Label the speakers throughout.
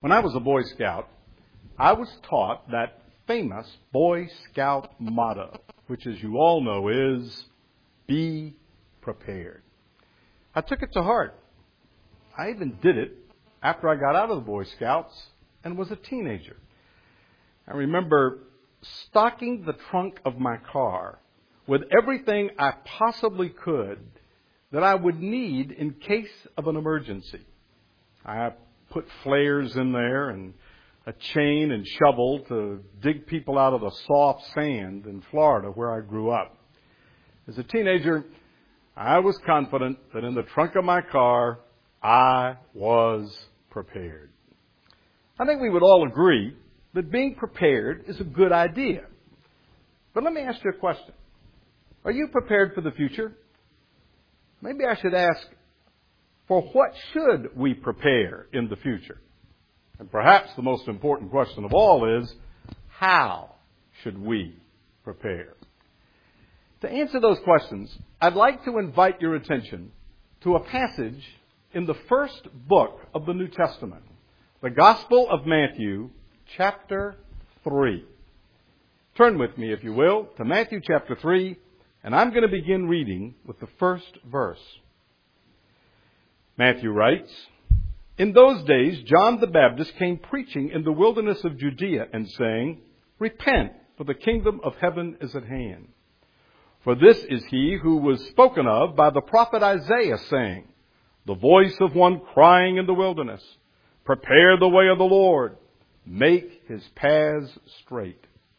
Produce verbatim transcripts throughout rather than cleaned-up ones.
Speaker 1: When I was a Boy Scout, I was taught that famous Boy Scout motto, which, as you all know, is be prepared. I took it to heart. I even did it after I got out of the Boy Scouts and was a teenager. I remember stocking the trunk of my car with everything I possibly could that I would need in case of an emergency. I put flares in there and a chain and shovel to dig people out of the soft sand in Florida where I grew up. As a teenager, I was confident that in the trunk of my car, I was prepared. I think we would all agree that being prepared is a good idea. But let me ask you a question. Are you prepared for the future? Maybe I should ask, for what should we prepare in the future? And perhaps the most important question of all is, how should we prepare? To answer those questions, I'd like to invite your attention to a passage in the first book of the New Testament, the Gospel of Matthew, chapter three. Turn with me, if you will, to Matthew chapter three, and I'm going to begin reading with the first verse. Matthew writes, "In those days, John the Baptist came preaching in the wilderness of Judea and saying, 'Repent, for the kingdom of heaven is at hand.' For this is he who was spoken of by the prophet Isaiah, saying, 'The voice of one crying in the wilderness, prepare the way of the Lord, make his paths straight.'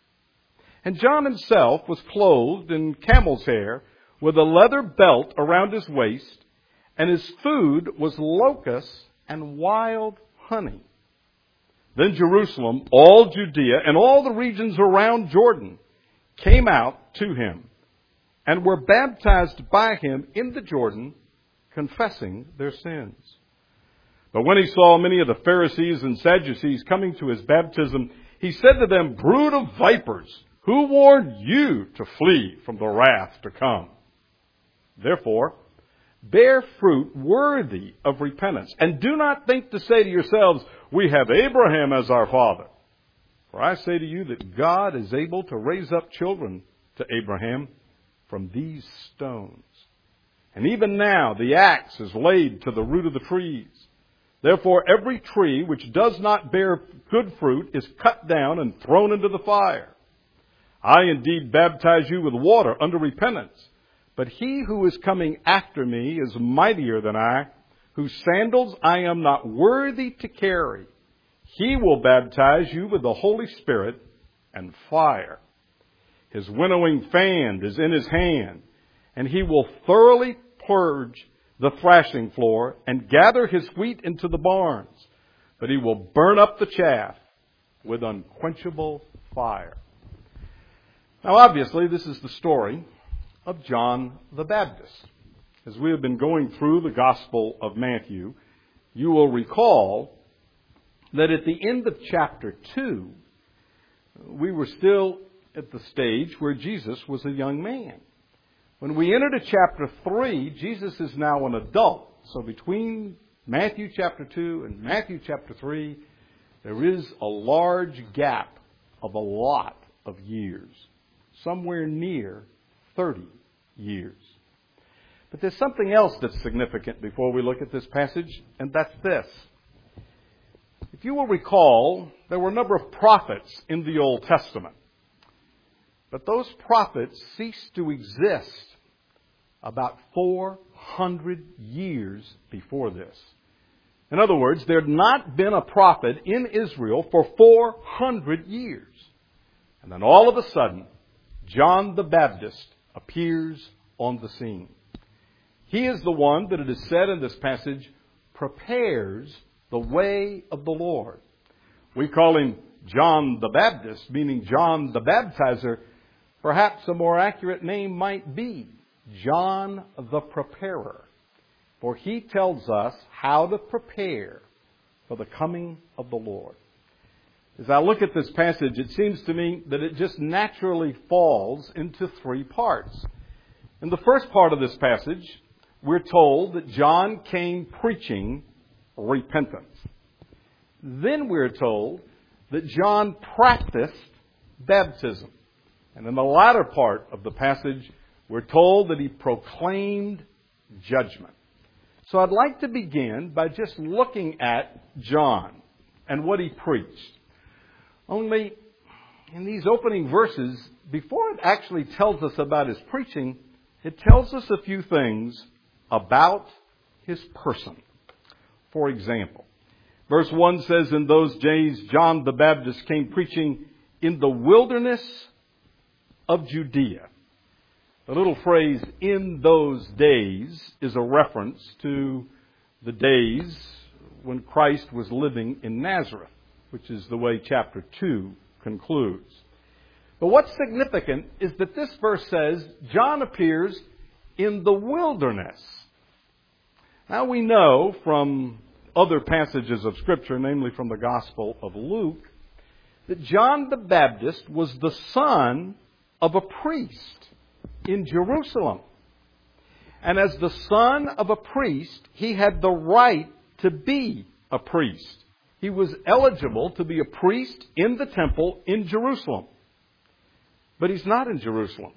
Speaker 1: And John himself was clothed in camel's hair, with a leather belt around his waist, and his food was locusts and wild honey. Then Jerusalem, all Judea, and all the regions around Jordan came out to him, and were baptized by him in the Jordan, confessing their sins. But when he saw many of the Pharisees and Sadducees coming to his baptism, he said to them, 'Brood of vipers, who warned you to flee from the wrath to come? Therefore, bear fruit worthy of repentance, and do not think to say to yourselves, we have Abraham as our father. For I say to you that God is able to raise up children to Abraham from these stones. And even now the axe is laid to the root of the trees. Therefore every tree which does not bear good fruit is cut down and thrown into the fire. I indeed baptize you with water unto repentance, but he who is coming after me is mightier than I, whose sandals I am not worthy to carry. He will baptize you with the Holy Spirit and fire. His winnowing fan is in his hand, and he will thoroughly purge the thrashing floor and gather his wheat into the barns, but he will burn up the chaff with unquenchable fire." Now, obviously, this is the story of John the Baptist. As we have been going through the Gospel of Matthew, you will recall that at the end of chapter two, we were still at the stage where Jesus was a young man. When we entered chapter three, Jesus is now an adult. So between Matthew chapter two and Matthew chapter three, there is a large gap of a lot of years, somewhere near thirty years. But there's something else that's significant before we look at this passage, and that's this. If you will recall, there were a number of prophets in the Old Testament. But those prophets ceased to exist about four hundred years before this. In other words, there had not been a prophet in Israel for four hundred years. And then all of a sudden, John the Baptist appears on the scene. He is the one that it is said in this passage prepares the way of the Lord. We call him John the Baptist, meaning John the Baptizer. Perhaps a more accurate name might be John the Preparer, for he tells us how to prepare for the coming of the Lord. As I look at this passage, it seems to me that it just naturally falls into three parts. In the first part of this passage, we're told that John came preaching repentance. then we're told that John practiced baptism. And in the latter part of the passage, we're told that he proclaimed judgment. So I'd like to begin by just looking at John and what he preached. Only in these opening verses, before it actually tells us about his preaching, it tells us a few things about his person. For example, verse one says, in those days John the Baptist came preaching in the wilderness of Judea. The little phrase, in those days, is a reference to the days when Christ was living in Nazareth, which is the way chapter two concludes. But what's significant is that this verse says John appears in the wilderness. Now we know from other passages of Scripture, namely from the Gospel of Luke, that John the Baptist was the son of a priest in Jerusalem. And as the son of a priest, he had the right to be a priest. He was eligible to be a priest in the temple in Jerusalem. But he's not in Jerusalem.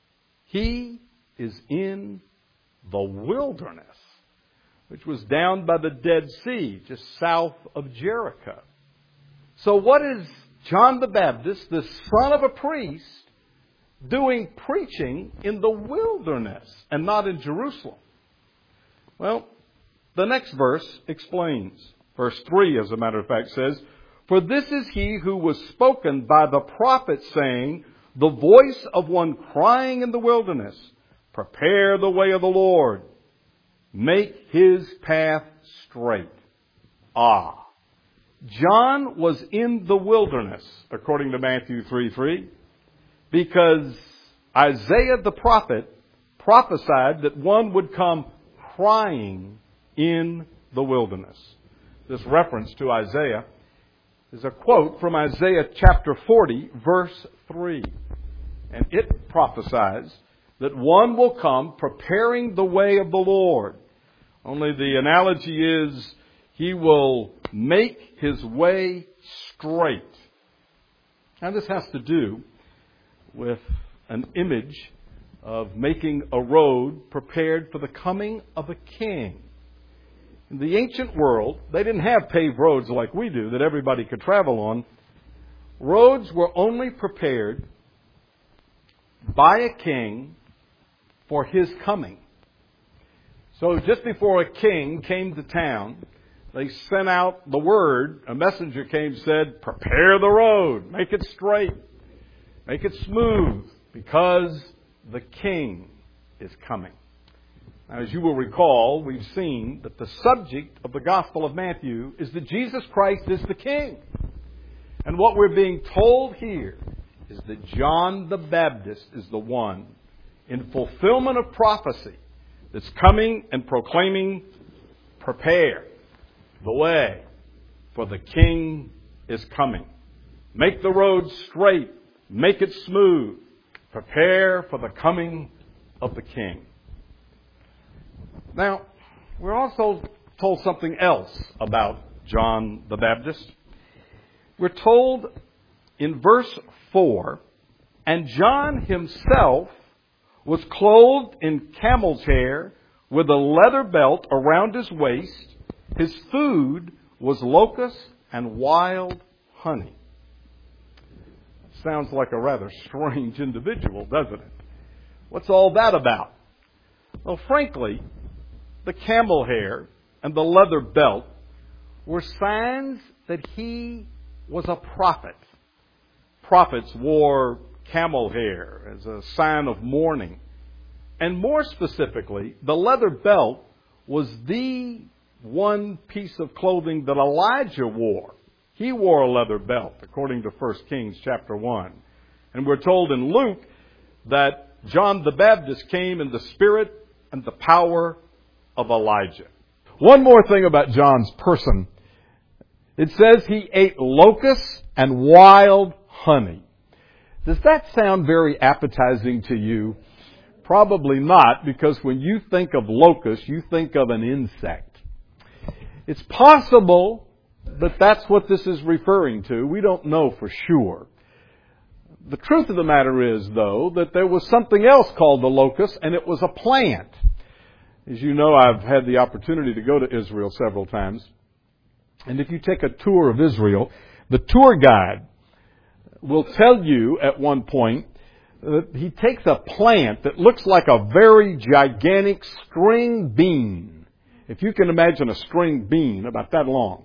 Speaker 1: He is in the wilderness, which was down by the Dead Sea, just south of Jericho. So what is John the Baptist, the son of a priest, doing preaching in the wilderness and not in Jerusalem? Well, the next verse explains. Verse three, as a matter of fact, says, for this is he who was spoken by the prophet, saying, the voice of one crying in the wilderness, prepare the way of the Lord, make his path straight. Ah, John was in the wilderness, according to Matthew three three, because Isaiah the prophet prophesied that one would come crying in the wilderness. This reference to Isaiah is a quote from Isaiah chapter forty, verse three. And it prophesies that one will come preparing the way of the Lord. Only the analogy is he will make his way straight. Now this has to do with an image of making a road prepared for the coming of a king. In the ancient world, they didn't have paved roads like we do that everybody could travel on. Roads were only prepared by a king for his coming. So just before a king came to town, they sent out the word. A messenger came and said, prepare the road, make it straight, make it smooth, because the king is coming. Now, as you will recall, we've seen that the subject of the Gospel of Matthew is that Jesus Christ is the King. And what we're being told here is that John the Baptist is the one, in fulfillment of prophecy, that's coming and proclaiming, prepare the way, for the King is coming. Make the road straight, make it smooth, prepare for the coming of the King. Now, we're also told something else about John the Baptist. We're told in verse four, and John himself was clothed in camel's hair with a leather belt around his waist. His food was locusts and wild honey. Sounds like a rather strange individual, doesn't it? What's all that about? Well, frankly, the camel hair and the leather belt were signs that he was a prophet. Prophets wore camel hair as a sign of mourning. And more specifically, the leather belt was the one piece of clothing that Elijah wore. He wore a leather belt, according to First Kings chapter one. And we're told in Luke that John the Baptist came in the spirit and the power of Elijah. One more thing about John's person. It says he ate locusts and wild honey. Does that sound very appetizing to you? Probably not, because when you think of locusts, you think of an insect. It's possible but that's what this is referring to. We don't know for sure. The truth of the matter is, though, that there was something else called the locust, and it was a plant. As you know, I've had the opportunity to go to Israel several times. And if you take a tour of Israel, the tour guide will tell you at one point that he takes a plant that looks like a very gigantic string bean. If you can imagine a string bean about that long.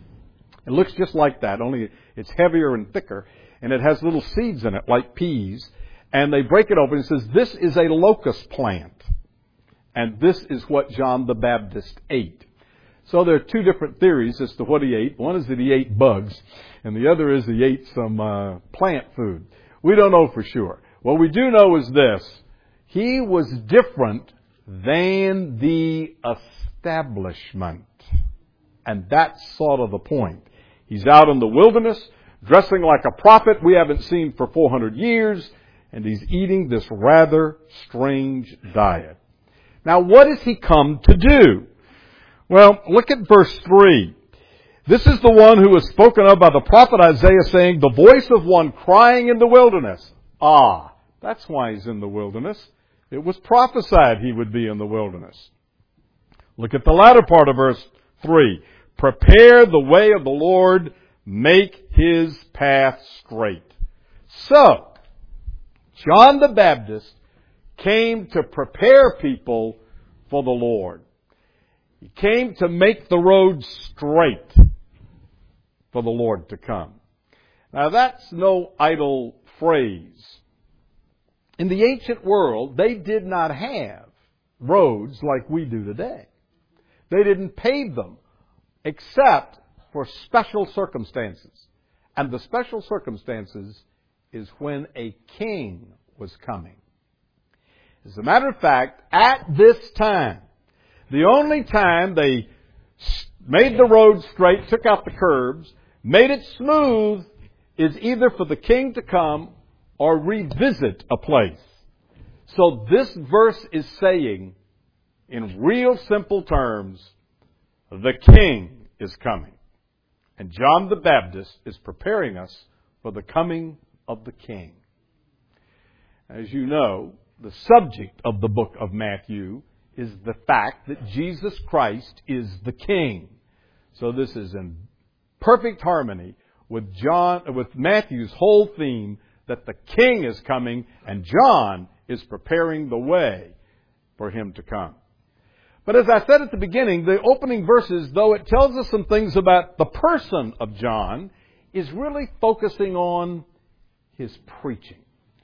Speaker 1: It looks just like that, only it's heavier and thicker. And it has little seeds in it, like peas. And they break it open and it says, this is a locust plant. And this is what John the Baptist ate. So there are two different theories as to what he ate. One is that he ate bugs, and the other is he ate some uh, plant food. We don't know for sure. What we do know is this. He was different than the establishment. And that's sort of the point. He's out in the wilderness, dressing like a prophet we haven't seen for four hundred years, and he's eating this rather strange diet. Now, what has he come to do? Well, look at verse three. This is the one who was spoken of by the prophet Isaiah, saying, the voice of one crying in the wilderness. Ah, that's why he's in the wilderness. It was prophesied he would be in the wilderness. Look at the latter part of verse three. Prepare the way of the Lord, make his path straight. So, John the Baptist came to prepare people for the Lord. He came to make the road straight for the Lord to come. Now that's no idle phrase. In the ancient world, they did not have roads like we do today. They didn't pave them except for special circumstances. And the special circumstances is when a king was coming. As a matter of fact, at this time, the only time they made the road straight, took out the curbs, made it smooth, is either for the king to come or revisit a place. So this verse is saying, in real simple terms, the king is coming. And John the Baptist is preparing us for the coming of the king. As you know, the subject of the book of Matthew is the fact that Jesus Christ is the king. So this is in perfect harmony with John, with Matthew's whole theme that the king is coming and John is preparing the way for him to come. But as I said at the beginning, the opening verses, though it tells us some things about the person of John, is really focusing on his preaching.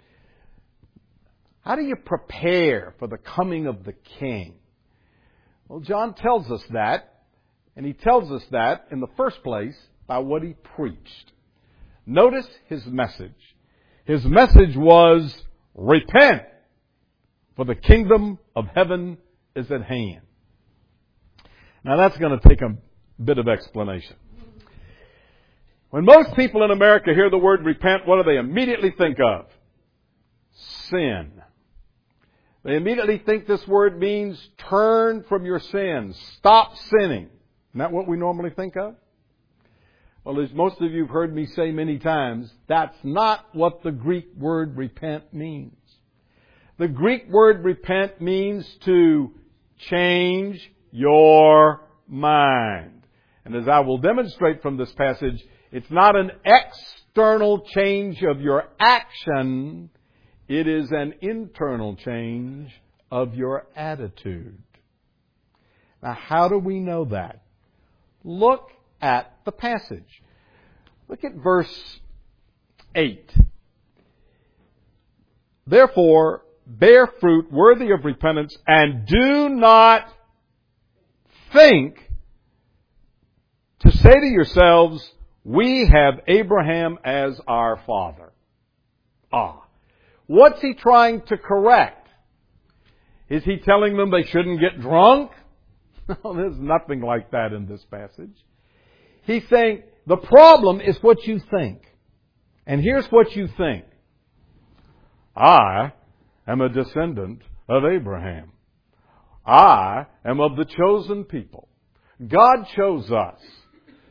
Speaker 1: How do you prepare for the coming of the king? Well, John tells us that, and he tells us that in the first place by what he preached. Notice his message. His message was, repent, for the kingdom of heaven is at hand. Now that's going to take a bit of explanation. When most people in America hear the word repent, what do they immediately think of? Sin. They immediately think this word means turn from your sins. Stop sinning. Isn't that what we normally think of? Well, as most of you have heard me say many times, that's not what the Greek word repent means. The Greek word repent means to change your mind. And as I will demonstrate from this passage, it's not an external change of your action. It is an internal change of your attitude. Now, how do we know that? Look at the passage. Look at verse eight. Therefore, bear fruit worthy of repentance, and do not think to say to yourselves, we have Abraham as our father. Ah. What's he trying to correct? Is he telling them they shouldn't get drunk? No, there's nothing like that in this passage. He's saying the problem is what you think. And here's what you think. I am a descendant of Abraham. I am of the chosen people. God chose us.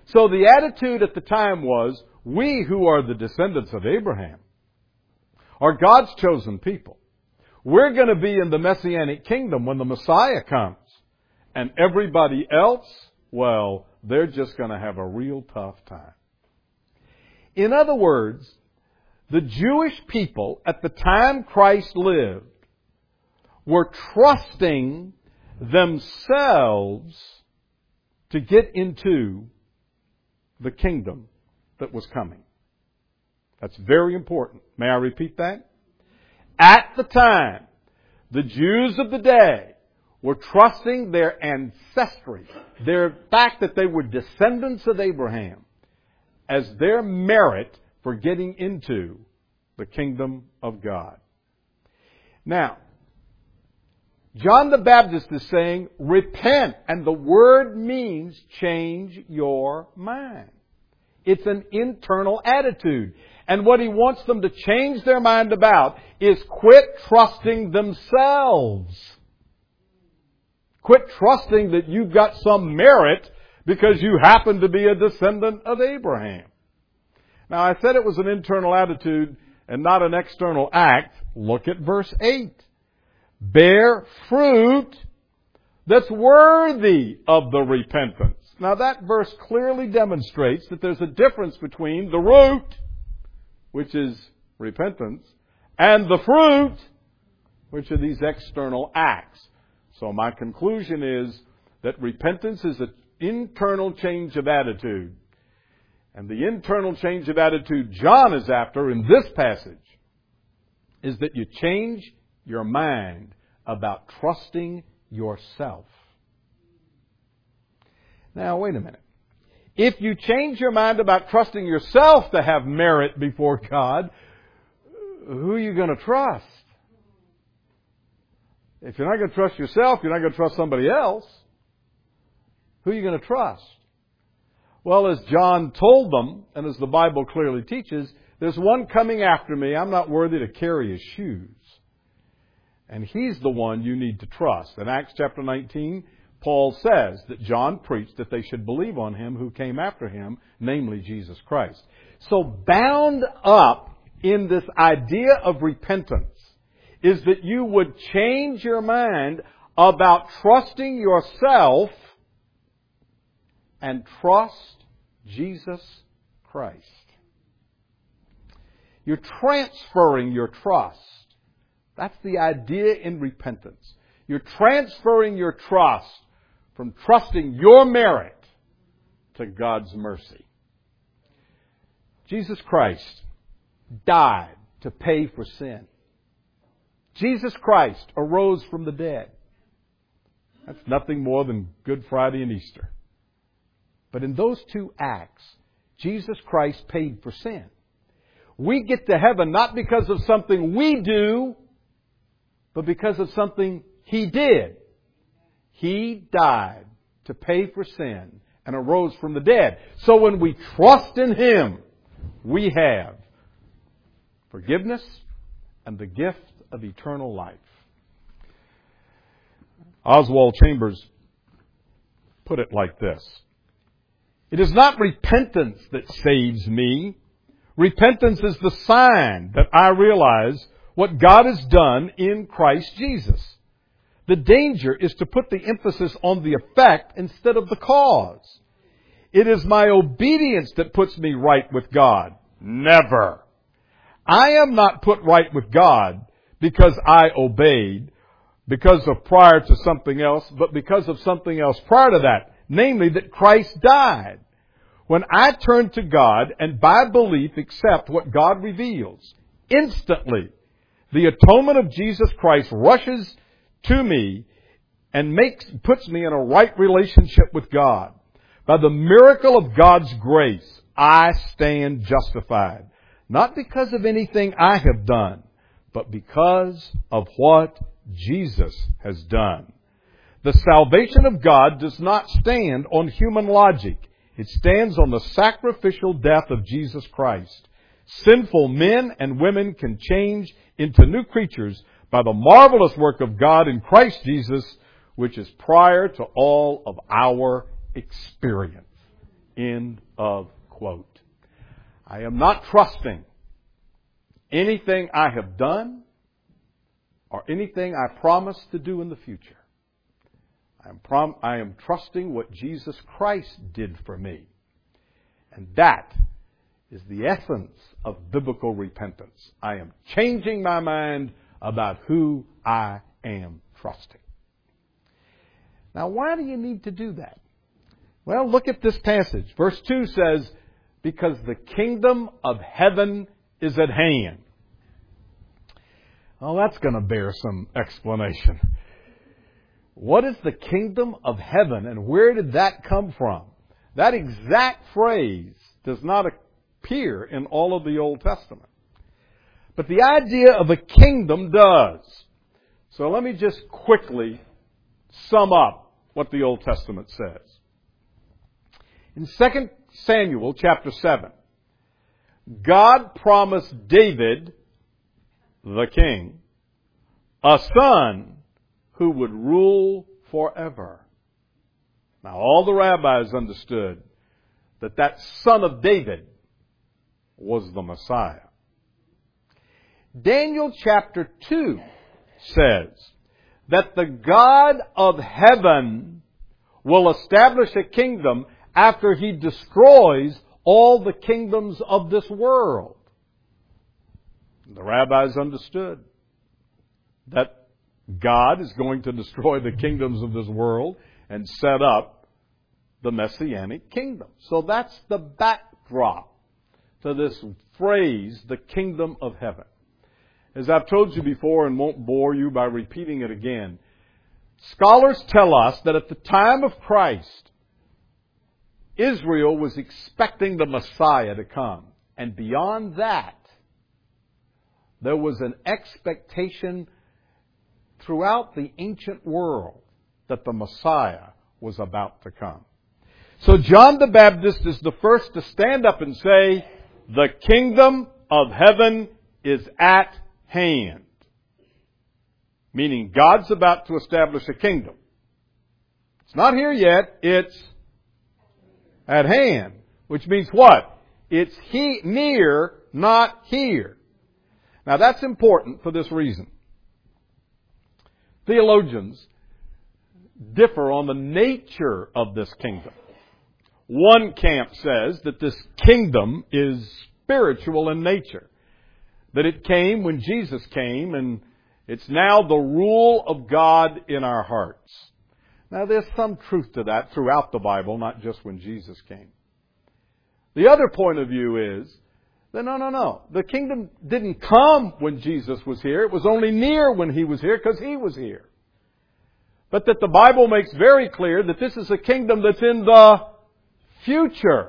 Speaker 1: So the attitude at the time was, we who are the descendants of Abraham are God's chosen people. We're going to be in the Messianic kingdom when the Messiah comes. And everybody else, well, they're just going to have a real tough time. In other words, the Jewish people at the time Christ lived were trusting themselves to get into the kingdom that was coming. That's very important. May I repeat that? At the time, the Jews of the day were trusting their ancestry, their fact that they were descendants of Abraham, as their merit for getting into the kingdom of God. Now, John the Baptist is saying, repent, and the word means change your mind. It's an internal attitude. And what he wants them to change their mind about is quit trusting themselves. Quit trusting that you've got some merit because you happen to be a descendant of Abraham. Now, I said it was an internal attitude and not an external act. Look at verse eight. Bear fruit that's worthy of the repentance. Now, that verse clearly demonstrates that there's a difference between the root, which is repentance, and the fruit, which are these external acts. So my conclusion is that repentance is an internal change of attitude. And the internal change of attitude John is after in this passage is that you change your mind about trusting yourself. Now, wait a minute. If you change your mind about trusting yourself to have merit before God, who are you going to trust? If you're not going to trust yourself, you're not going to trust somebody else. Who are you going to trust? Well, as John told them, and as the Bible clearly teaches, there's one coming after me. I'm not worthy to carry his shoes. And he's the one you need to trust. In Acts chapter nineteen, Paul says that John preached that they should believe on him who came after him, namely Jesus Christ. So bound up in this idea of repentance is that you would change your mind about trusting yourself and trust Jesus Christ. You're transferring your trust. That's the idea in repentance. You're transferring your trust from trusting your merit to God's mercy. Jesus Christ died to pay for sin. Jesus Christ arose from the dead. That's nothing more than Good Friday and Easter. But in those two acts, Jesus Christ paid for sin. We get to heaven not because of something we do, but because of something He did. He died to pay for sin and arose from the dead. So when we trust in Him, we have forgiveness and the gift of eternal life. Oswald Chambers put it like this. It is not repentance that saves me. Repentance is the sign that I realize what God has done in Christ Jesus. The danger is to put the emphasis on the effect instead of the cause. It is my obedience that puts me right with God. Never. I am not put right with God because I obeyed, because of prior to something else, but because of something else prior to that, namely that Christ died. When I turn to God and by belief accept what God reveals, instantly the atonement of Jesus Christ rushes to me and makes puts me in a right relationship with God. By the miracle of God's grace, I stand justified. Not because of anything I have done, but because of what Jesus has done. The salvation of God does not stand on human logic. It stands on the sacrificial death of Jesus Christ. Sinful men and women can change into new creatures by the marvelous work of God in Christ Jesus, which is prior to all of our experience. End of quote. I am not trusting anything I have done or anything I promise to do in the future. I am, prom- I am trusting what Jesus Christ did for me. And that is the essence of biblical repentance. I am changing my mind about who I am trusting. Now, why do you need to do that? Well, look at this passage. Verse two says, because the kingdom of heaven is at hand. Well, that's going to bear some explanation. What is the kingdom of heaven, and where did that come from? That exact phrase does not appear in all of the Old Testament. But the idea of a kingdom does. So let me just quickly sum up what the Old Testament says. In Second Samuel chapter seven, God promised David, the king, a son who would rule forever. Now, all the rabbis understood that that son of David was the Messiah. Daniel chapter two says that the God of heaven will establish a kingdom after He destroys all the kingdoms of this world. The rabbis understood that God is going to destroy the kingdoms of this world and set up the Messianic kingdom. So that's the backdrop to this phrase, the kingdom of heaven. As I've told you before and won't bore you by repeating it again, scholars tell us that at the time of Christ, Israel was expecting the Messiah to come. And beyond that, there was an expectation throughout the ancient world that the Messiah was about to come. So John the Baptist is the first to stand up and say, the kingdom of heaven is at hand. Meaning God's about to establish a kingdom. It's not here yet, it's at hand. Which means what? It's he near, not here. Now that's important for this reason. Theologians differ on the nature of this kingdom. One camp says that this kingdom is spiritual in nature. That it came when Jesus came, and it's now the rule of God in our hearts. Now there's some truth to that throughout the Bible, not just when Jesus came. The other point of view is that no, no, no. The kingdom didn't come when Jesus was here. It was only near when He was here because He was here. But that the Bible makes very clear that this is a kingdom that's in the future.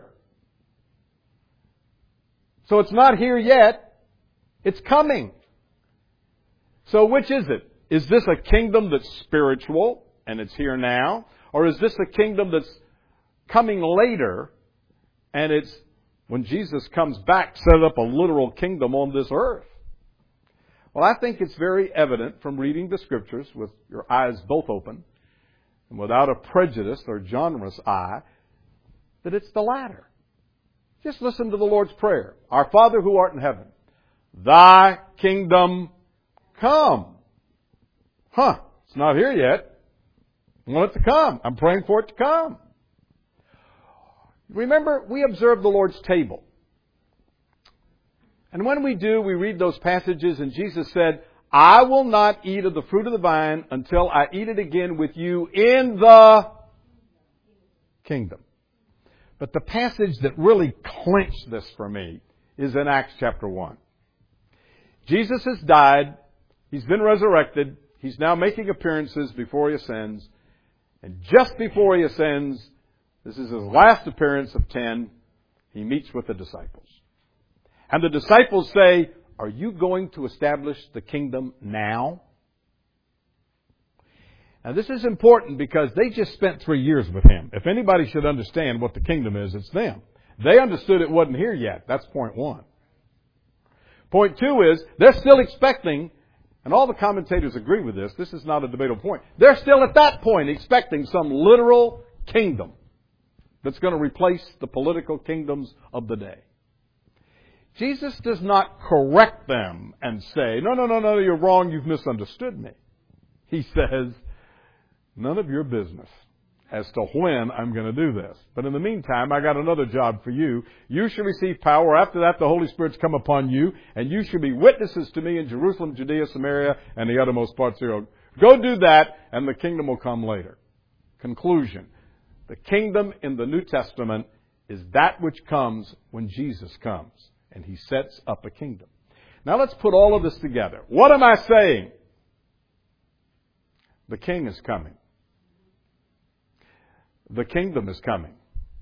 Speaker 1: So it's not here yet. It's coming. So which is it? Is this a kingdom that's spiritual and it's here now? Or is this a kingdom that's coming later and it's, when Jesus comes back, set up a literal kingdom on this earth? Well, I think it's very evident from reading the Scriptures with your eyes both open and without a prejudice or generous eye that it's the latter. Just listen to the Lord's Prayer. Our Father who art in heaven, Thy kingdom come. Huh, it's not here yet. I want it to come. I'm praying for it to come. Remember, we observe the Lord's table. And when we do, we read those passages, and Jesus said, I will not eat of the fruit of the vine until I eat it again with you in the kingdom. But the passage that really clinched this for me is in Acts chapter one. Jesus has died. He's been resurrected. He's now making appearances before He ascends. And just before He ascends, this is His last appearance of ten, He meets with the disciples. And the disciples say, are you going to establish the kingdom now? Now this is important because they just spent three years with Him. If anybody should understand what the kingdom is, it's them. They understood it wasn't here yet. That's point one. Point two is, they're still expecting, and all the commentators agree with this, this is not a debatable point, they're still at that point expecting some literal kingdom that's going to replace the political kingdoms of the day. Jesus does not correct them and say, no, no, no, no, you're wrong, you've misunderstood me. He says, none of your business as to when I'm going to do this. But in the meantime, I got another job for you. You shall receive power. After that, the Holy Spirit's come upon you, and you shall be witnesses to me in Jerusalem, Judea, Samaria, and the uttermost parts of the earth. Go do that, and the kingdom will come later. Conclusion. The kingdom in the New Testament is that which comes when Jesus comes, and He sets up a kingdom. Now let's put all of this together. What am I saying? The King is coming. The kingdom is coming.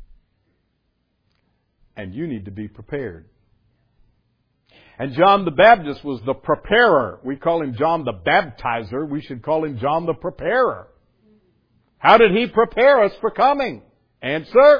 Speaker 1: And you need to be prepared. And John the Baptist was the preparer. We call him John the Baptizer. We should call him John the Preparer. How did he prepare us for coming? Answer: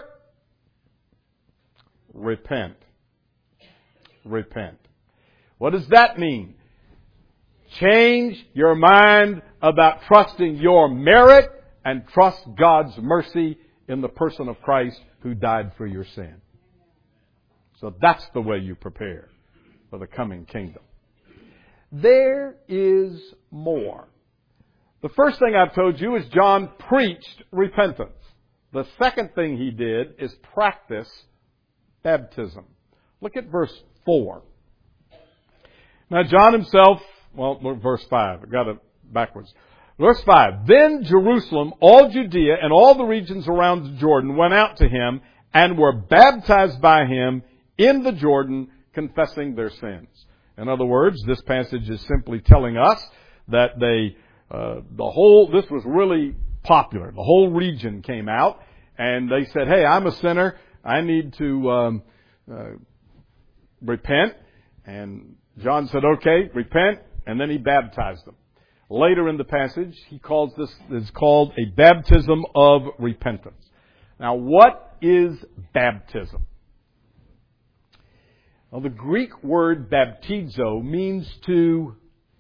Speaker 1: repent. Repent. What does that mean? Change your mind about trusting your merit and trust God's mercy in the person of Christ who died for your sin. So that's the way you prepare for the coming kingdom. There is more. The first thing I've told you is John preached repentance. The second thing he did is practice baptism. Look at verse four. Now John himself, well, look, verse five. I got it backwards. Verse five, then Jerusalem, all Judea, and all the regions around the Jordan went out to him and were baptized by him in the Jordan, confessing their sins. In other words, this passage is simply telling us that they, uh, the whole, this was really popular. The whole region came out and they said, hey, I'm a sinner. I need to um, uh, repent. And John said, okay, repent. And then he baptized them. Later in the passage, he calls this, is called a baptism of repentance. Now, what is baptism? Well, the Greek word baptizo means to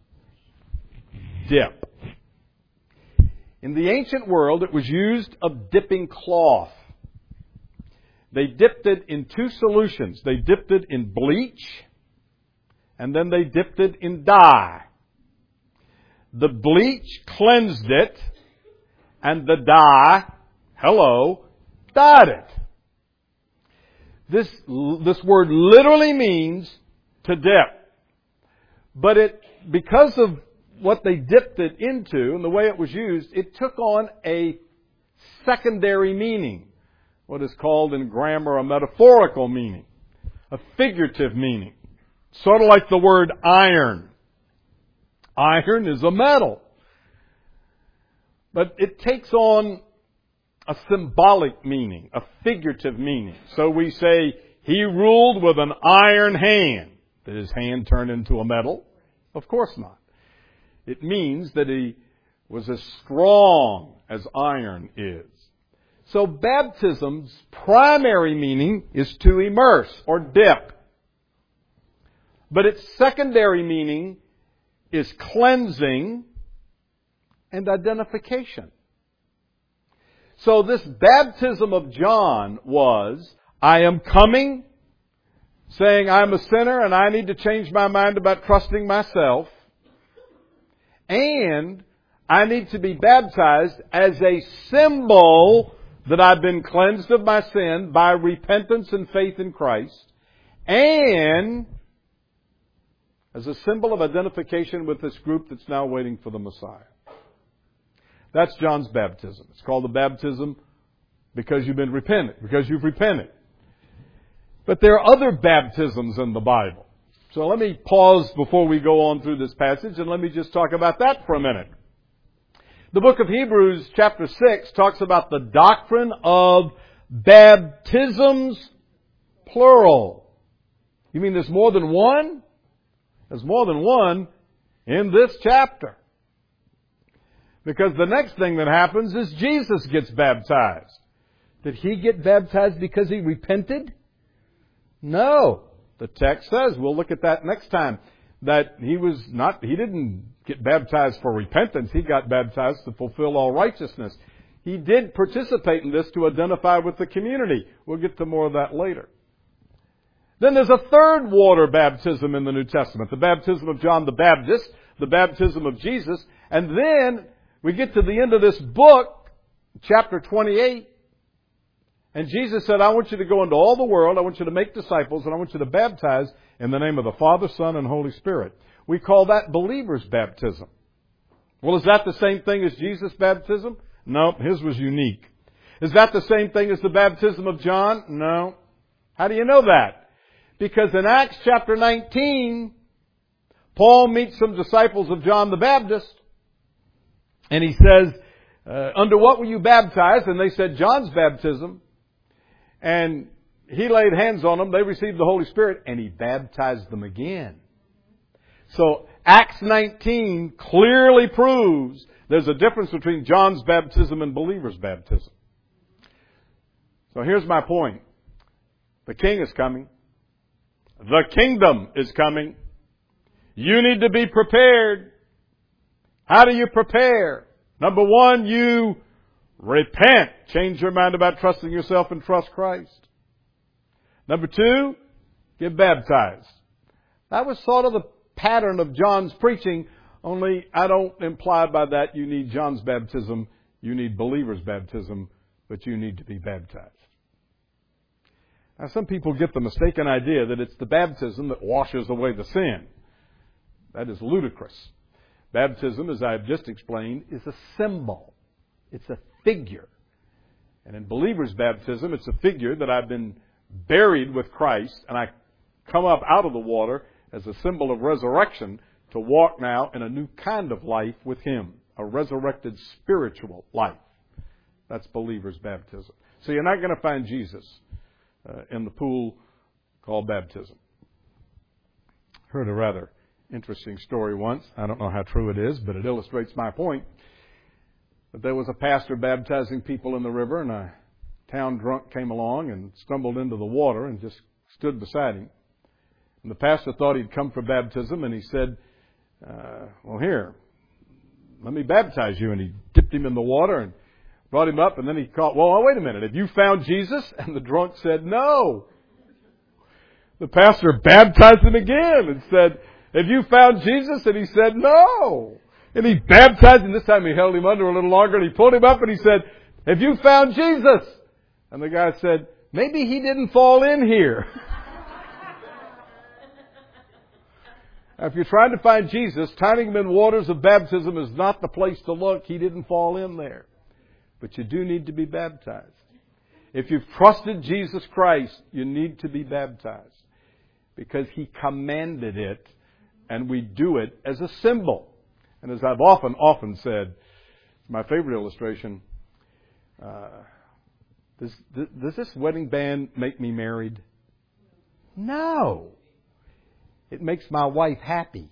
Speaker 1: dip. In the ancient world, it was used of dipping cloth. They dipped it in two solutions. They dipped it in bleach, and then they dipped it in dye. The bleach cleansed it, and the dye, hello, dyed it. This, this word literally means to dip. But it, because of what they dipped it into and the way it was used, it took on a secondary meaning. What is called in grammar a metaphorical meaning. A figurative meaning. Sort of like the word iron. Iron is a metal. But it takes on a symbolic meaning, a figurative meaning. So we say, he ruled with an iron hand. Did his hand turn into a metal? Of course not. It means that he was as strong as iron is. So baptism's primary meaning is to immerse or dip. But its secondary meaning is cleansing and identification. So this baptism of John was, I am coming, saying I'm a sinner and I need to change my mind about trusting myself. And I need to be baptized as a symbol that I've been cleansed of my sin by repentance and faith in Christ. And as a symbol of identification with this group that's now waiting for the Messiah. That's John's baptism. It's called the baptism because you've been repentant, because you've repented. But there are other baptisms in the Bible. So let me pause before we go on through this passage and let me just talk about that for a minute. The book of Hebrews chapter six talks about the doctrine of baptisms plural. You mean there's more than one? There's more than one in this chapter. Because the next thing that happens is Jesus gets baptized. Did he get baptized because he repented? No. The text says, we'll look at that next time, that he was not, he didn't get baptized for repentance. He got baptized to fulfill all righteousness. he did participate in this to identify with the community. We'll get to more of that later. Then there's a third water baptism in the New Testament, the baptism of John the Baptist, the baptism of Jesus, and then we get to the end of this book, chapter twenty-eight, and Jesus said, I want you to go into all the world, I want you to make disciples, and I want you to baptize in the name of the Father, Son, and Holy Spirit. We call that believer's baptism. Well, is that the same thing as Jesus' baptism? No, his was unique. Is that the same thing as the baptism of John? No. How do you know that? Because in Acts chapter nineteen, Paul meets some disciples of John the Baptist, and he says, uh, under what were you baptized? And they said, John's baptism. And he laid hands on them, they received the Holy Spirit, and he baptized them again. So Acts nineteen clearly proves there's a difference between John's baptism and believer's baptism. So here's my point. The King is coming. The kingdom is coming. You need to be prepared. How do you prepare? Number one, you repent. Change your mind about trusting yourself and trust Christ. Number two, get baptized. That was sort of the pattern of John's preaching, only I don't imply by that you need John's baptism, you need believer's baptism, but you need to be baptized. Now, some people get the mistaken idea that it's the baptism that washes away the sin. That is ludicrous. Baptism, as I've just explained, is a symbol. It's a figure. And in believer's baptism, it's a figure that I've been buried with Christ, and I come up out of the water as a symbol of resurrection to walk now in a new kind of life with Him, a resurrected spiritual life. That's believer's baptism. So you're not going to find Jesus uh, in the pool called baptism. Heard a rather interesting story once. I don't know how true it is, but it illustrates my point. But there was a pastor baptizing people in the river, and a town drunk came along and stumbled into the water and just stood beside him. And the pastor thought he'd come for baptism, and he said, uh, well, here, let me baptize you. And he dipped him in the water and brought him up, and then he called, well, wait a minute, have you found Jesus? And the drunk said, no. The pastor baptized him again and said, have you found Jesus? And he said, no. And he baptized him. This time he held him under a little longer, and he pulled him up and he said, have you found Jesus? And the guy said, maybe he didn't fall in here. Now, if you're trying to find Jesus, turning him in waters of baptism is not the place to look. He didn't fall in there. But you do need to be baptized. If you've trusted Jesus Christ, you need to be baptized. Because He commanded it, and we do it as a symbol. And as I've often, often said, my favorite illustration, uh, does, does this wedding band make me married? No. It makes my wife happy.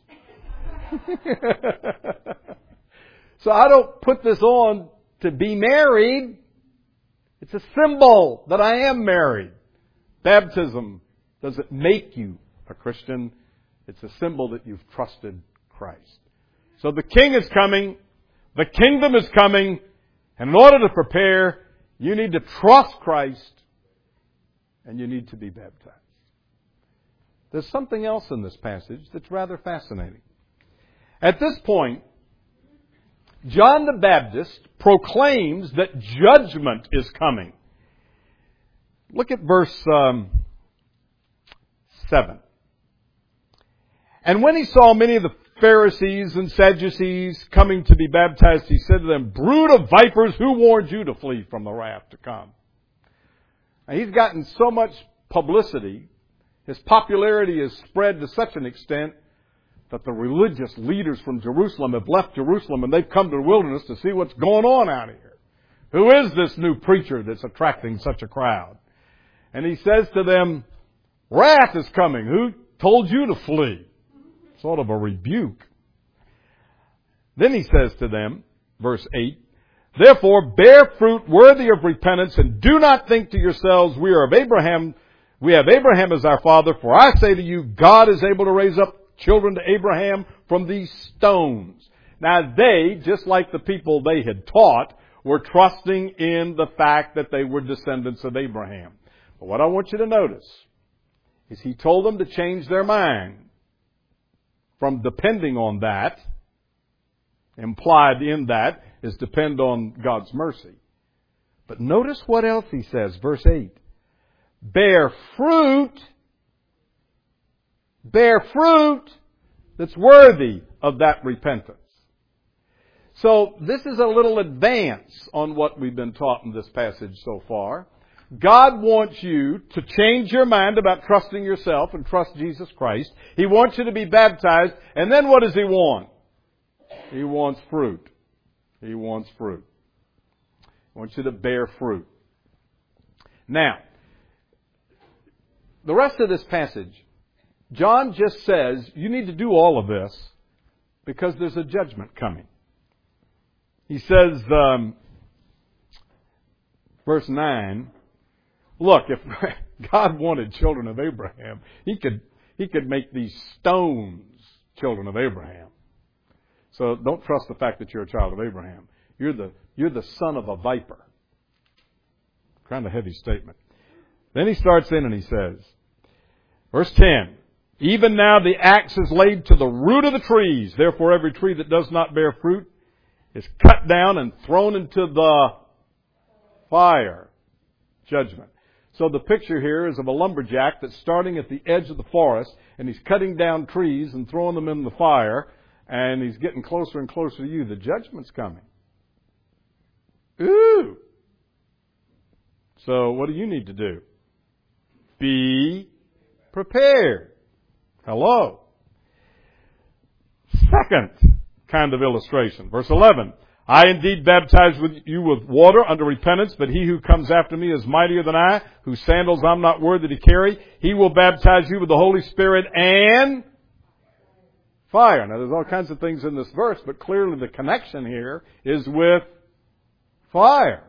Speaker 1: So I don't put this on to be married. It's a symbol that I am married. Baptism doesn't make you a Christian. It's a symbol that you've trusted Christ. So the King is coming. The kingdom is coming. And in order to prepare, you need to trust Christ and you need to be baptized. There's something else in this passage that's rather fascinating. At this point, John the Baptist proclaims that judgment is coming. Look at verse um, seven. And when he saw many of the Pharisees and Sadducees coming to be baptized, he said to them, brood of vipers, who warned you to flee from the wrath to come? Now, he's gotten so much publicity. His popularity has spread to such an extent that the religious leaders from Jerusalem have left Jerusalem and they've come to the wilderness to see what's going on out here. Who is this new preacher that's attracting such a crowd? And he says to them, wrath is coming. Who told you to flee? Sort of a rebuke. Then he says to them, verse eight, therefore bear fruit worthy of repentance, and do not think to yourselves, we are of Abraham, we have Abraham as our father, for I say to you, God is able to raise up children to Abraham from these stones. Now they, just like the people they had taught, were trusting in the fact that they were descendants of Abraham. But what I want you to notice is he told them to change their mind from depending on that. Implied in that is depend on God's mercy. But notice what else he says, verse eight. Bear fruit, bear fruit that's worthy of that repentance. So this is a little advance on what we've been taught in this passage so far. God wants you to change your mind about trusting yourself and trust Jesus Christ. He wants you to be baptized. And then what does He want? He wants fruit. He wants fruit. He wants you to bear fruit. Now, the rest of this passage, John just says, you need to do all of this because there's a judgment coming. He says, um, verse nine, look, if God wanted children of Abraham, He could, He could make these stones children of Abraham. So don't trust the fact that you're a child of Abraham. You're the, you're the son of a viper. Kind of heavy statement. Then he starts in and he says, verse ten, even now the axe is laid to the root of the trees. Therefore every tree that does not bear fruit is cut down and thrown into the fire. Judgment. So the picture here is of a lumberjack that's starting at the edge of the forest and he's cutting down trees and throwing them in the fire and he's getting closer and closer to you. The judgment's coming. Ooh! So what do you need to do? Be prepared. Hello. Second kind of illustration. Verse eleven. I indeed baptize with you with water unto repentance, but he who comes after me is mightier than I, whose sandals I'm not worthy to carry. He will baptize you with the Holy Spirit and fire. Now there's all kinds of things in this verse, but clearly the connection here is with fire.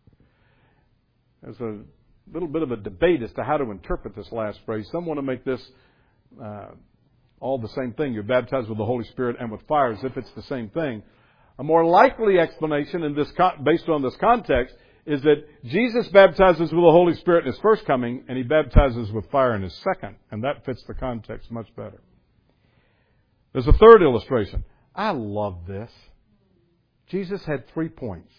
Speaker 1: There's a little bit of a debate as to how to interpret this last phrase. Some want to make this uh, all the same thing. You're baptized with the Holy Spirit and with fire, as if it's the same thing. A more likely explanation in this, based on this context, is that Jesus baptizes with the Holy Spirit in His first coming, and He baptizes with fire in His second. And that fits the context much better. There's a third illustration. I love this. Jesus had three points.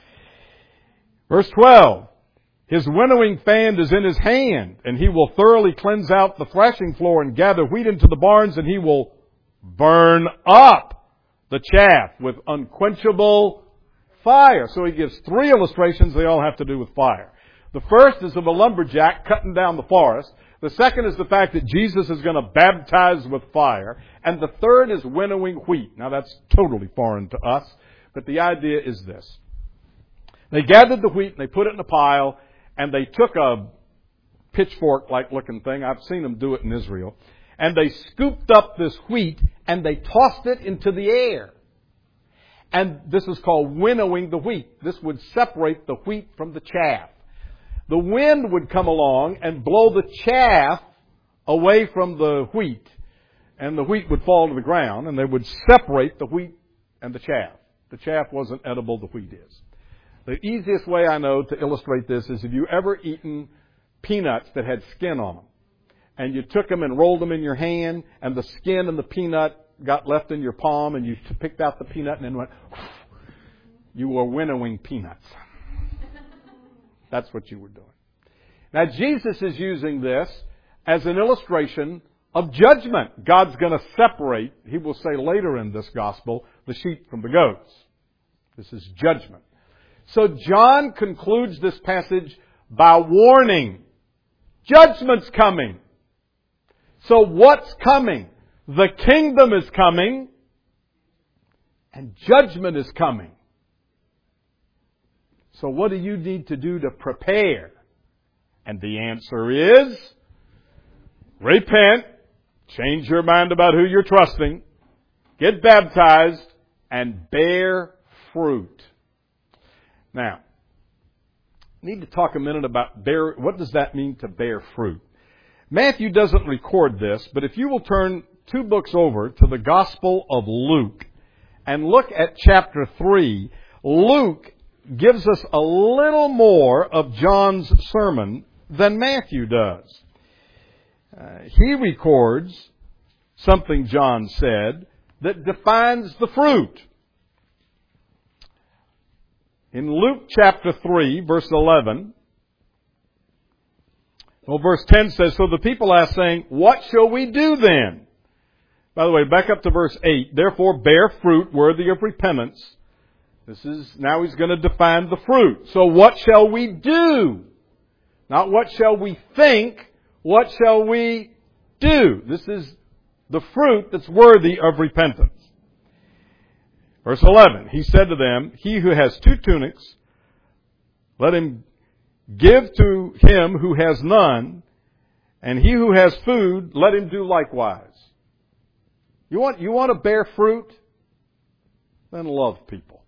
Speaker 1: Verse twelve. His winnowing fan is in His hand, and He will thoroughly cleanse out the threshing floor and gather wheat into the barns, and He will burn up the chaff with unquenchable fire. So He gives three illustrations. They all have to do with fire. The first is of a lumberjack cutting down the forest. The second is the fact that Jesus is going to baptize with fire. And the third is winnowing wheat. Now that's totally foreign to us, but the idea is this. They gathered the wheat and they put it in a pile, and they took a pitchfork-like looking thing. I've seen them do it in Israel. And they scooped up this wheat and they tossed it into the air. And this is called winnowing the wheat. This would separate the wheat from the chaff. The wind would come along and blow the chaff away from the wheat. And the wheat would fall to the ground, and they would separate the wheat and the chaff. The chaff wasn't edible, the wheat is. The easiest way I know to illustrate this is if you ever eaten peanuts that had skin on them, and you took them and rolled them in your hand, and the skin and the peanut got left in your palm, and you picked out the peanut and then went, you were winnowing peanuts. That's what you were doing. Now, Jesus is using this as an illustration of judgment. God's going to separate, He will say later in this gospel, the sheep from the goats. This is judgment. So John concludes this passage by warning. Judgment's coming. So what's coming? The kingdom is coming, and judgment is coming. So what do you need to do to prepare? And the answer is, repent, change your mind about who you're trusting, get baptized, and bear fruit. Now, I need to talk a minute about bear. What does that mean to bear fruit? Matthew doesn't record this, but if you will turn two books over to the Gospel of Luke and look at chapter three, Luke gives us a little more of John's sermon than Matthew does. Uh, he records something John said that defines the fruit. In Luke chapter three, verse eleven, well, verse ten says, "So the people asked, saying, What shall we do then?" By the way, back up to verse eight. "Therefore bear fruit worthy of repentance." This is, now he's going to define the fruit. So what shall we do? Not what shall we think, what shall we do? This is the fruit that's worthy of repentance. Verse eleven, he said to them, "He who has two tunics, let him give to him who has none, and he who has food, let him do likewise." You want, you want to bear fruit? Then love people.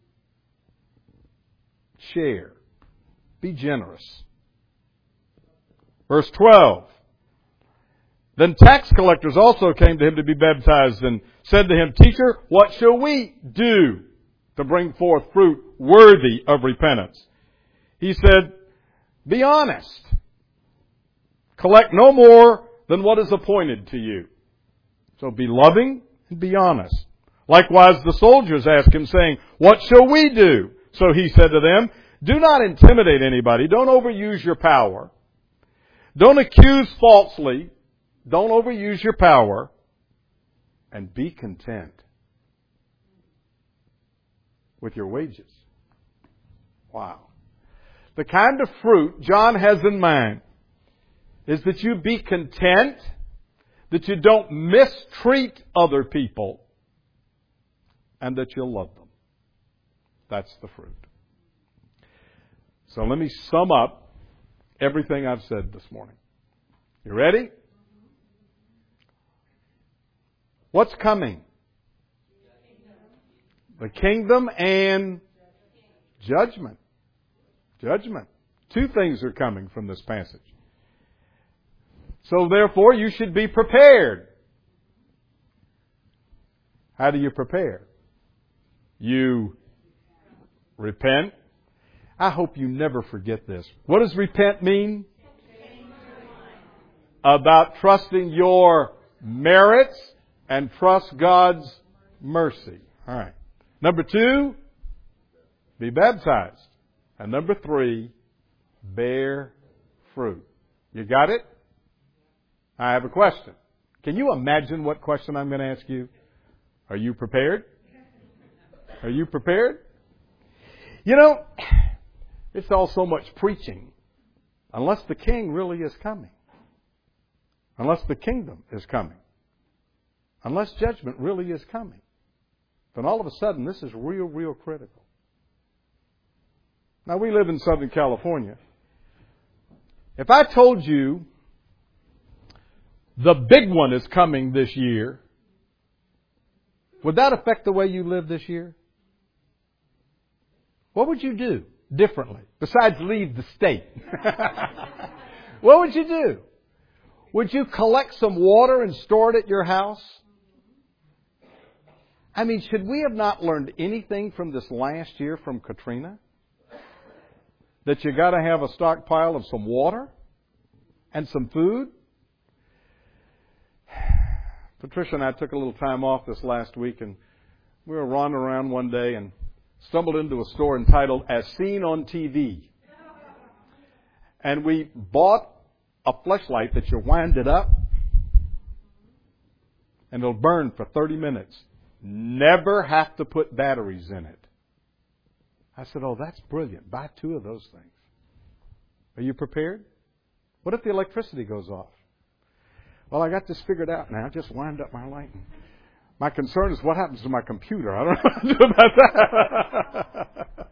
Speaker 1: Share. Be generous. Verse twelve. "Then tax collectors also came to him to be baptized and said to him, 'Teacher, what shall we do to bring forth fruit worthy of repentance?' He said, 'Be honest. Collect no more than what is appointed to you.' So be loving and be honest. Likewise the soldiers asked him, saying, 'What shall we do?' So he said to them, 'Do not intimidate anybody. Don't overuse your power. Don't accuse falsely. Don't overuse your power. And be content with your wages.'" Wow. The kind of fruit John has in mind is that you be content, that you don't mistreat other people, and that you'll love them. That's the fruit. So let me sum up everything I've said this morning. You ready? What's coming? The kingdom and judgment. Judgment. Two things are coming from this passage. So therefore, you should be prepared. How do you prepare? You repent. I hope you never forget this. What does repent mean? About trusting your merits and trust God's mercy. All right. Number two, be baptized. And number three, bear fruit. You got it? I have a question. Can you imagine what question I'm going to ask you? Are you prepared? Are you prepared? You know, it's all so much preaching unless the king really is coming. Unless the kingdom is coming. Unless judgment really is coming. Then all of a sudden this is real, real critical. Now we live in Southern California. If I told you the big one is coming this year, would that affect the way you live this year? What would you do differently besides leave the state? What would you do? Would you collect some water and store it at your house? I mean, should we have not learned anything from this last year from Katrina? That you got to have a stockpile of some water and some food? Patricia and I took a little time off this last week, and we were wandering around one day and stumbled into a store entitled As Seen on T V. And we bought a fleshlight that you wind it up and it'll burn for thirty minutes. Never have to put batteries in it. I said, oh, that's brilliant. Buy two of those things. Are you prepared? What if the electricity goes off? Well, I got this figured out now. Just wind up my light. My concern is what happens to my computer. I don't know what to do about that.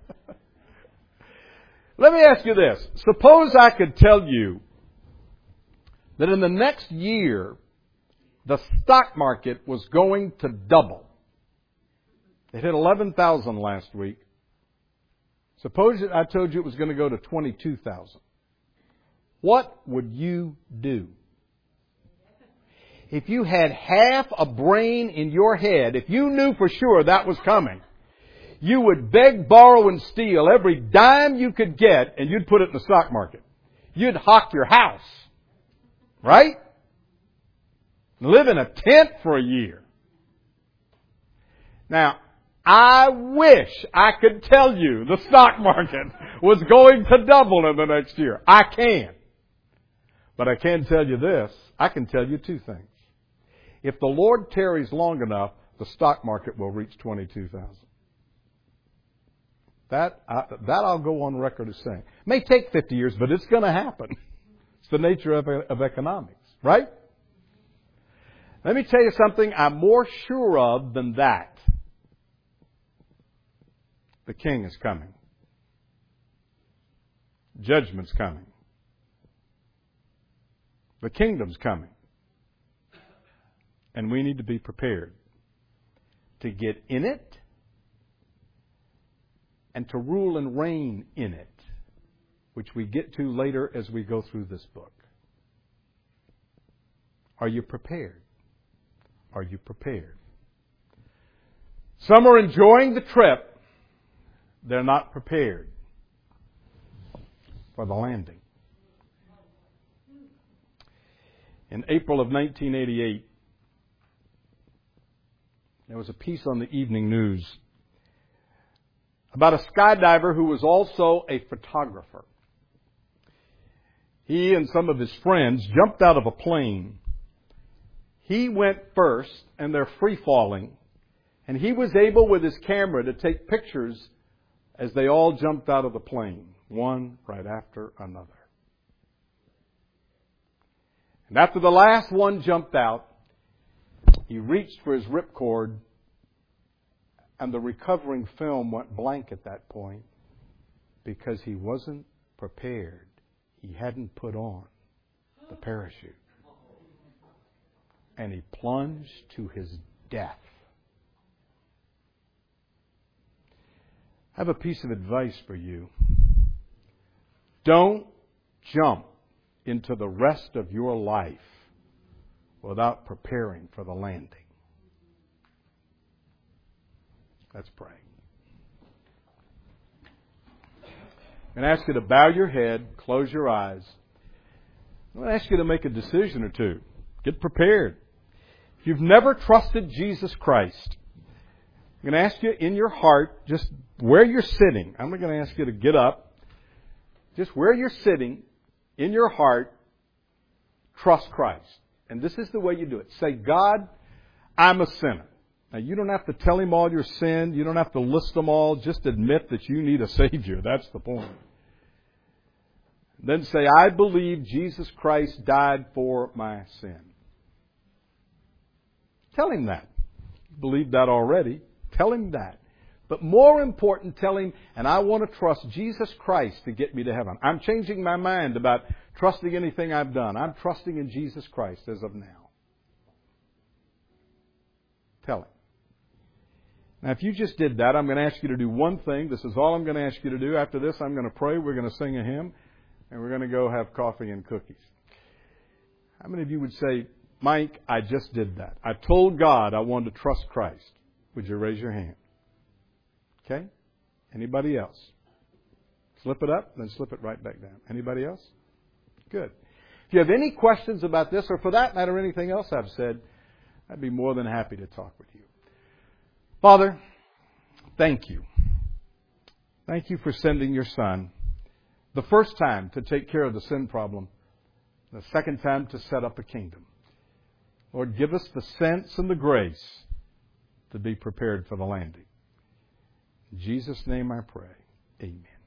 Speaker 1: Let me ask you this. Suppose I could tell you that in the next year, the stock market was going to double. It hit eleven thousand last week. Suppose I told you it was going to go to twenty-two thousand. What would you do? If you had half a brain in your head, if you knew for sure that was coming, you would beg, borrow, and steal every dime you could get, and you'd put it in the stock market. You'd hawk your house. Right? Live in a tent for a year. Now, I wish I could tell you the stock market was going to double in the next year. I can. But I can tell you this. I can tell you two things. If the Lord tarries long enough, the stock market will reach twenty-two thousand. That, I, that I'll go on record as saying. It may take fifty years, but it's going to happen. It's the nature of, of economics, right? Let me tell you something I'm more sure of than that. The King is coming. Judgment's coming. The kingdom's coming. And we need to be prepared to get in it and to rule and reign in it, which we get to later as we go through this book. Are you prepared? Are you prepared? Some are enjoying the trip. They're not prepared for the landing. In April of nineteen eighty-eight, there was a piece on the evening news about a skydiver who was also a photographer. He and some of his friends jumped out of a plane. He went first, and they're free-falling. And he was able, with his camera, to take pictures as they all jumped out of the plane, one right after another. And after the last one jumped out, he reached for his ripcord, and the recovering film went blank at that point because he wasn't prepared. He hadn't put on the parachute. And he plunged to his death. I have a piece of advice for you. Don't jump into the rest of your life without preparing for the landing. Let's pray. I'm going to ask you to bow your head, close your eyes. I'm going to ask you to make a decision or two. Get prepared. If you've never trusted Jesus Christ, I'm going to ask you in your heart, just where you're sitting. I'm not going to ask you to get up. Just where you're sitting, in your heart, trust Christ. And this is the way you do it. Say, God, I'm a sinner. Now, you don't have to tell Him all your sin. You don't have to list them all. Just admit that you need a Savior. That's the point. Then say, I believe Jesus Christ died for my sin. Tell Him that. You believe that already. Tell Him that. But more important, tell Him, and I want to trust Jesus Christ to get me to heaven. I'm changing my mind about trusting anything I've done. I'm trusting in Jesus Christ as of now. Tell Him. Now, if you just did that, I'm going to ask you to do one thing. This is all I'm going to ask you to do. After this, I'm going to pray. We're going to sing a hymn. And we're going to go have coffee and cookies. How many of you would say, Mike, I just did that. I told God I wanted to trust Christ. Would you raise your hand? Okay? Anybody else? Slip it up, then slip it right back down. Anybody else? Good. If you have any questions about this, or for that matter, anything else I've said, I'd be more than happy to talk with you. Father, thank you. Thank you for sending your Son the first time to take care of the sin problem, the second time to set up a kingdom. Lord, give us the sense and the grace to be prepared for the landing. In Jesus' name I pray. Amen.